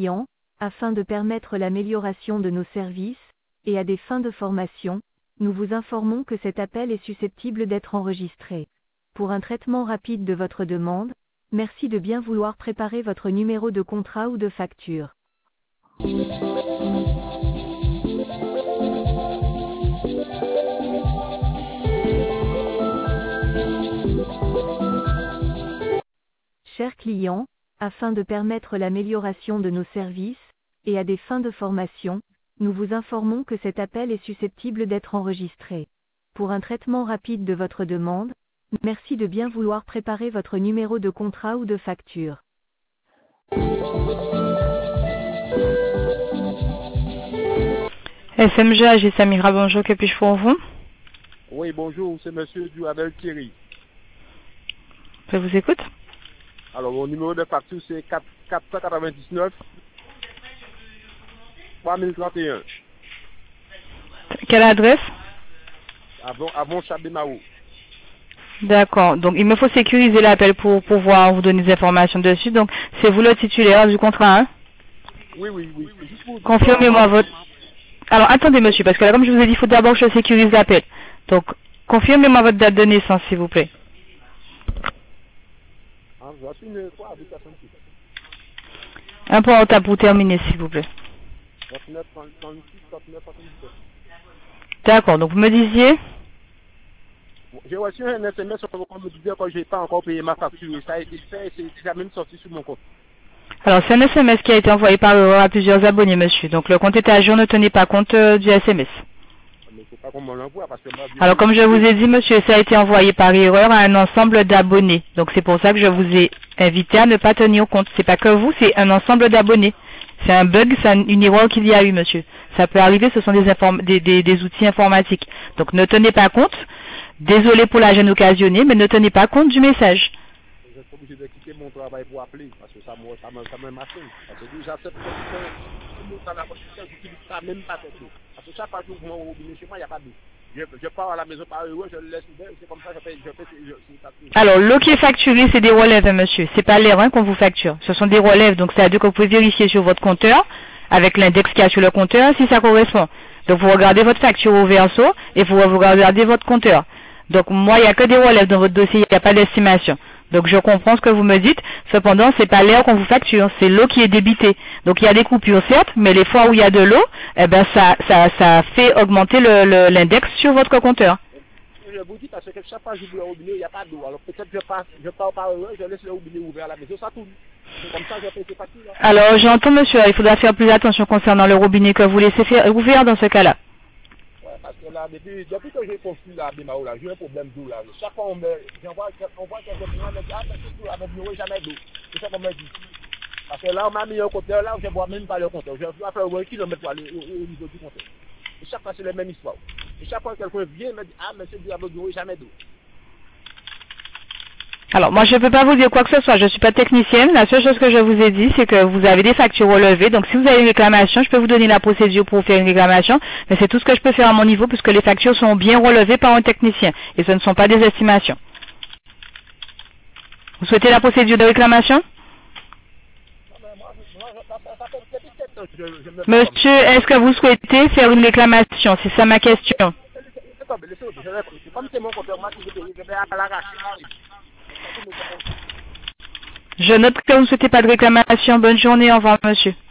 client, afin de permettre l'amélioration de nos services, et à des fins de formation, nous vous informons que cet appel est susceptible d'être enregistré. Pour un traitement rapide de votre demande, merci de bien vouloir préparer votre numéro de contrat ou de facture. Chers clients, afin de permettre l'amélioration de nos services, et à des fins de formation, nous vous informons que cet appel est susceptible d'être enregistré. Pour un traitement rapide de votre demande, merci de bien vouloir préparer votre numéro de contrat ou de facture. SMG AG Samira, bonjour, que puis-je pour vous? Oui, bonjour, c'est monsieur Duabel Thierry. Je vous écoute. Alors, mon numéro de facture, c'est 499 3031. Quelle adresse? Avant Chabemao. D'accord, donc il me faut sécuriser l'appel pour pouvoir vous donner des informations dessus. Donc, c'est vous le titulaire du contrat, hein? Oui. Confirmez-moi votre... Alors, attendez, monsieur, parce que là, comme je vous ai dit, il faut d'abord que je sécurise l'appel. Donc, confirmez-moi votre date de naissance, s'il vous plaît. Un point au tabou terminé, s'il vous plaît. 39, 36, 39, 77. D'accord, donc vous me disiez... J'ai reçu un SMS sur mon compte me disait que je n'ai pas encore payé ma facture. Ça a été fait, c'est déjà même sorti sur mon compte. Alors, c'est un SMS qui a été envoyé par erreur à plusieurs abonnés, monsieur. Donc, le compte était à jour, ne tenez pas compte du SMS. Mais c'est pas qu'on me l'envoie parce que moi, Alors, comme je vous ai dit, monsieur, ça a été envoyé par erreur à un ensemble d'abonnés. Donc, c'est pour ça que je vous ai invité à ne pas tenir compte. C'est pas que vous, c'est un ensemble d'abonnés. C'est un bug, c'est une erreur qu'il y a eu, monsieur. Ça peut arriver, ce sont des outils informatiques. Donc, ne tenez pas compte. Désolé pour la gêne occasionnée, mais ne tenez pas compte du message. Je suis obligé de quitter mon travail pour appeler parce que ça me massacre. Parce que déjà, c'est pour ça que j'utilise ça même pas cette eau. Parce que chaque fois que je m'en robinet chez moi, il n'y a pas d'eau. Je pars à la maison par heureux, je le laisse ouvert, c'est comme ça que je fais. Alors, l'eau qui est facturée, c'est des relèves, hein, monsieur. C'est pas l'air qu'on vous facture. Ce sont des relèves, donc c'est à dire que vous pouvez vérifier sur votre compteur, avec l'index qu'il y a sur le compteur, si ça correspond. Donc, vous regardez votre facture au verso, et vous regardez votre compteur. Donc, moi, il n'y a que des relèves dans votre dossier, il n'y a pas d'estimation. Donc, je comprends ce que vous me dites. Cependant, c'est pas l'air qu'on vous facture, c'est l'eau qui est débitée. Donc, il y a des coupures, certes, mais les fois où il y a de l'eau, eh ben, ça fait augmenter l'index sur votre compteur. Je vous dis parce que chaque fois que j'ouvre le robinet, il n'y a pas d'eau. Alors, peut-être je pars par heureux, je laisse le robinet ouvert à la maison, ça tourne. C'est comme ça que je paye ces factures. Alors, j'entends, monsieur, il faudra faire plus attention concernant le robinet que vous laissez faire ouvert dans ce cas-là. Parce que là, depuis que j'ai construit la Bimao, là, j'ai un problème d'eau là. Chaque fois on voit quelqu'un qui me dit, ah, mais c'est tout, avec nous, jamais d'eau. C'est ça qu'on me dit. Parce que là, on m'a mis un compteur, là, je ne vois même pas le compteur. Je dois faire 1 kilomètre pour aller au niveau du compteur. Et chaque fois, c'est la même histoire. Et chaque fois, quelqu'un vient et me dit, ah, monsieur, avec nous, jamais d'eau. Alors, moi, je ne peux pas vous dire quoi que ce soit. Je ne suis pas technicienne. La seule chose que je vous ai dit, c'est que vous avez des factures relevées. Donc, si vous avez une réclamation, je peux vous donner la procédure pour faire une réclamation. Mais c'est tout ce que je peux faire à mon niveau puisque les factures sont bien relevées par un technicien. Et ce ne sont pas des estimations. Vous souhaitez la procédure de réclamation? Monsieur, est-ce que vous souhaitez faire une réclamation? C'est ça ma question. Je note que vous ne souhaitez pas de réclamation. Bonne journée. Au revoir, monsieur.